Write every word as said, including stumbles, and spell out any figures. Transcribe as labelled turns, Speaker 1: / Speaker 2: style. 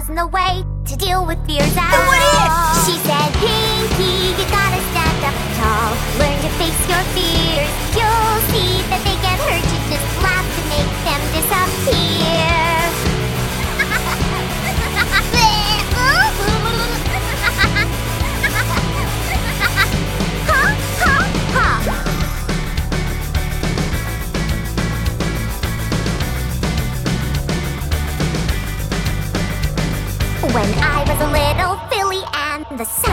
Speaker 1: isn't the way to deal with fears at all.
Speaker 2: What if?
Speaker 1: She said, Pinky, you gotta stand up tall. Learn to face your fears. You'll see that they get hurt. You just laugh to make them disappear. When I was a little filly and the